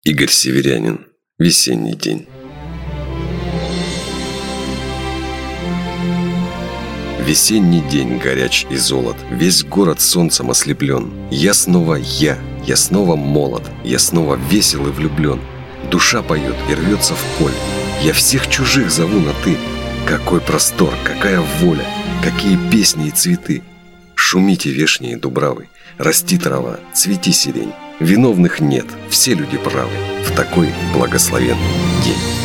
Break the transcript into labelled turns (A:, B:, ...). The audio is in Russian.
A: Игорь Северянин. Весенний день. Весенний день горяч и золот, весь город солнцем ослеплен. Я снова молод, я снова весел и влюблен. Душа поет и рвется в поле, я всех чужих зову на «ты». Какой простор, какая воля, какие песни и цветы. Шумите вешние дубравы, расти трава, цвети сирень. Виновных нет, все люди правы в такой благословенный день.